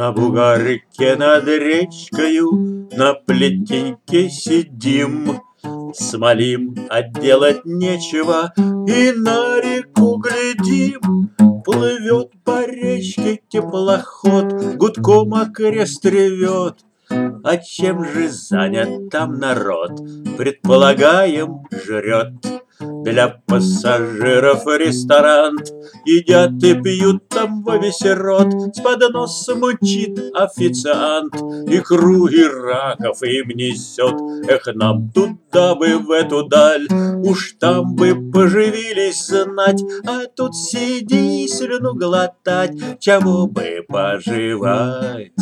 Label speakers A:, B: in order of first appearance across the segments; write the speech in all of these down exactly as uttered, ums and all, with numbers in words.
A: На бугорке над речкою на плетеньке сидим, смолим, а делать нечего, и на реку глядим. Плывет по речке теплоход, гудком окрест ревет. А чем же занят там народ? Предполагаем, жрет. Для пассажиров ресторан, едят и пьют там во весь рот. С подноса мучит официант, икру и раков им несет. Эх, нам туда бы, в эту даль, уж там бы поживились знать. А тут сиди и слюну глотать, чего бы поживать.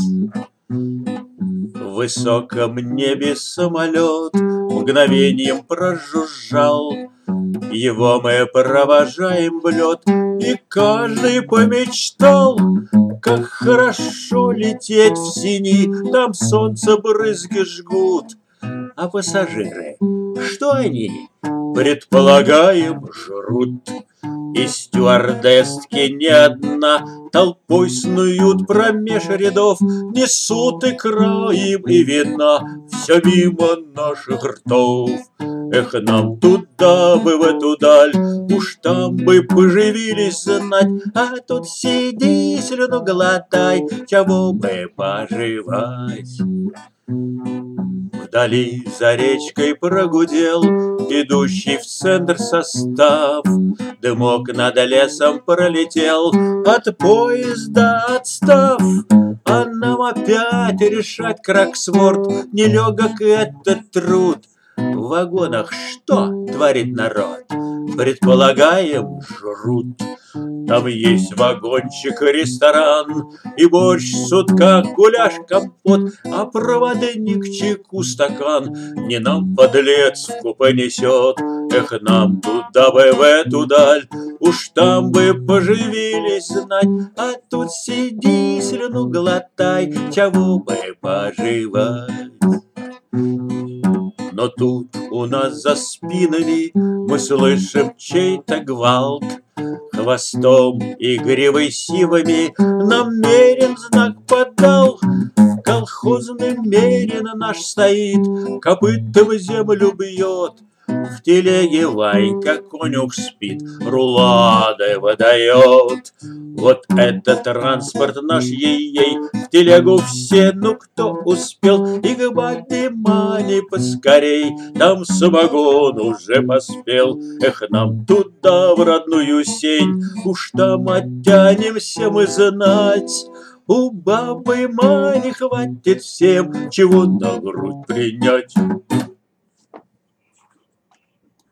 A: В высоком небе самолет мгновением прожужжал. Его мы провожаем в лед, и каждый помечтал, как хорошо лететь в сини, там солнце брызги жгут. А пассажиры, что они, предполагаем, жрут. И стюардесски не одна толпой снуют промеж рядов, несут икра им и вина, все мимо наших ртов. Эх, нам туда бы, в эту даль, уж там бы поживились знать. А тут сиди, слюну глотай, чего бы поживать. Вдали за речкой прогудел идущий в центр состав. Дымок над лесом пролетел, от поезда отстав. А нам опять решать кроссворд, нелегок этот труд. В вагонах что творит народ? Предполагаем, жрут. Там есть вагончик, ресторан, и борщ, сутка, гуляш, компот, а проводник чайку стакан не нам, подлец, в купе несет. Эх, нам туда бы, в эту даль, уж там бы поживились знать. А тут сиди, слюну глотай, чего бы поживать. Но тут у нас за спинами мы слышим чей-то гвалт. Хвостом и гривой сивами намерен знак подал. Колхозный мерин наш стоит, копытом землю бьет. В телеге Ванька конюх спит, рулады выдает. Вот это транспорт наш ей-ей, в телегу все, ну кто успел. И к бабе Мане поскорей, там самогон уже поспел. Эх, нам туда, в родную сень, уж там оттянемся мы знать. У бабы Мани хватит всем, чего на грудь принять.